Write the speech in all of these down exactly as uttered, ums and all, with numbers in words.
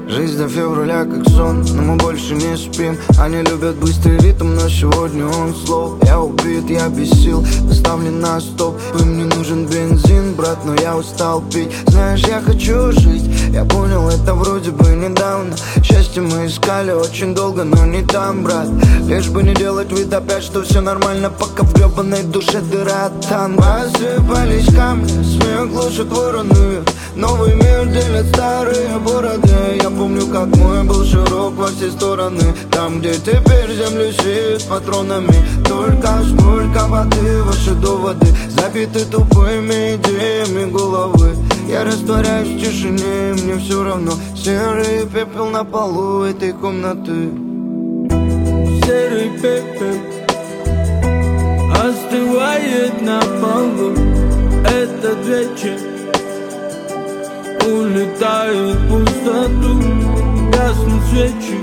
Жизнь до февраля как сон, но мы больше не спим. Они любят быстрый ритм, но сегодня он слов. Я убит, я без сил, поставлен на стоп. Им не нужен бензин, брат, но я устал пить. Знаешь, я хочу жить, я понял это вроде бы недавно. Счастье мы искали очень долго, но не там, брат. Лишь бы не делать вид опять, что все нормально, пока в гребаной душе дыра там. Посыпались камни, смех глушит вороны. Новый мир делят старые бороды. Я помню, как мой был широк во все стороны. Там, где теперь землю сеют патронами. Только сколько воды, ваши доводы забиты тупыми идеями головы. Я растворяюсь в тишине, и мне все равно. Серый пепел на полу этой комнаты. Серый пепел остывает на полу. Этот вечер улетает в пустоту, гаснут свечи.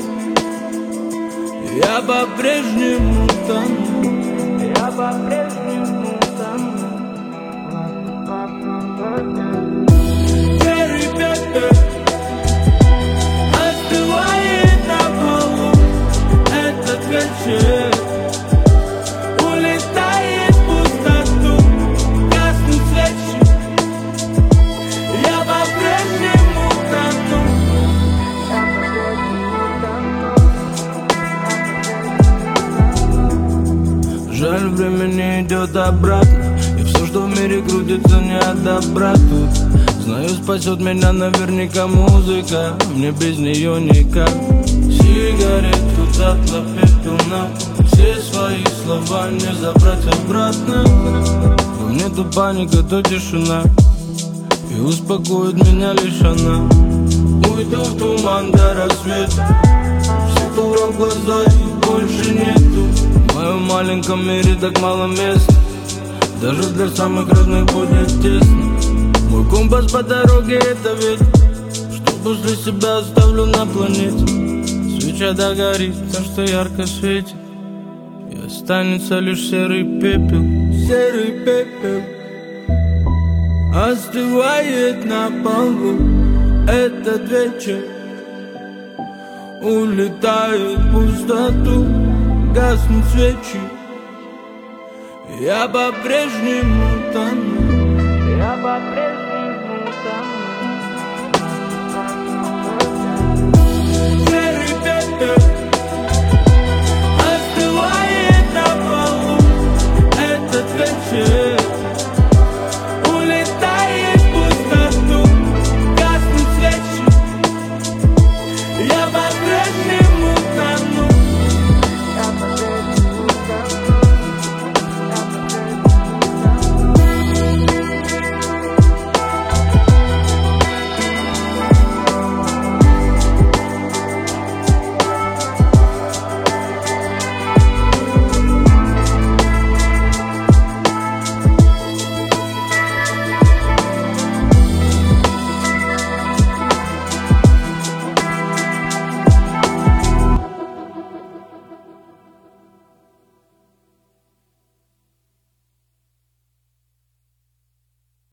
Я по-прежнему тону, я по-прежнему тону. Серый пепел остывает на полу. Этот вечер улетает в пустоту, гаснут свечи. Я по-прежнему тону. Жаль, время не идет обратно, и все, что в мире крутится, не от добра тут. Знаю, спасет меня наверняка музыка, мне без нее никак. Сигарету затла, пепел на пол. Все свои слова не забрать обратно. Но мне то паника, то тишина, и успокоит меня лишь она. Уйду в туман до рассвета, все в глаза и больше нету. В моем маленьком мире так мало места, даже для самых родных будет тесно. Мой компас по дороге это ветер, что после себя оставлю на планете. Свеча догорит, то что ярко светит, и останется лишь серый пепел. Серый пепел остывает на полу. Этот вечер улетает в пустоту, гаснут свечи. Я по-прежнему тону, я по-прежнему